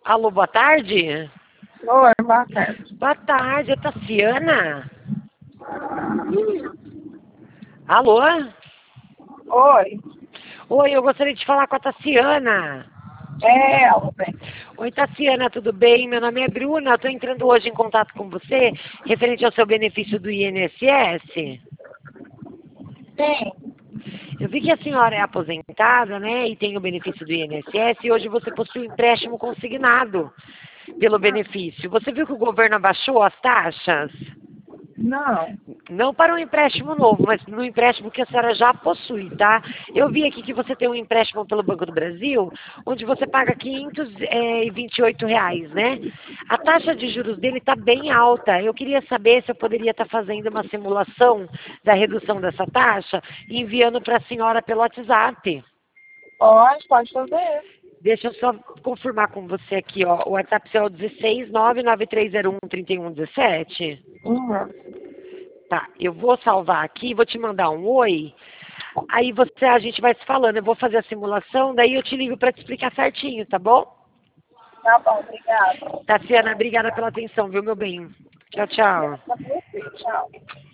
Alô, boa tarde? Oi, boa tarde. Boa tarde, é Tassiana? Alô? Oi, Oi, eu gostaria de falar com a Tassiana. é ela, bem. Oi, Tassiana, tudo bem? Meu nome é Bruna, estou entrando hoje em contato com você referente ao seu benefício do INSS. Sim, Eu vi que a senhora é aposentada, né, e tem o benefício do INSS e hoje você possui um empréstimo consignado pelo benefício. Você viu que o governo abaixou as taxas? não. Não para um empréstimo novo, mas no empréstimo que a senhora já possui, tá? Eu vi aqui que você tem um empréstimo pelo Banco do Brasil, onde você paga R$ 528, né? A taxa de juros dele está bem alta. Eu queria saber se eu poderia estar fazendo uma simulação da redução dessa taxa e enviando para a senhora pelo WhatsApp. Pode fazer. Deixa eu só confirmar com você aqui, ó. O WhatsApp seu é o 16 99301 3117. Uhum. Tá, eu vou salvar aqui, vou te mandar um oi. Aí a gente vai se falando. Eu vou fazer a simulação, daí eu te ligo para te explicar certinho, tá bom? Tá bom, obrigada. Tassiana, obrigada pela atenção, viu, meu bem? Tchau, tchau. Pra você, tchau.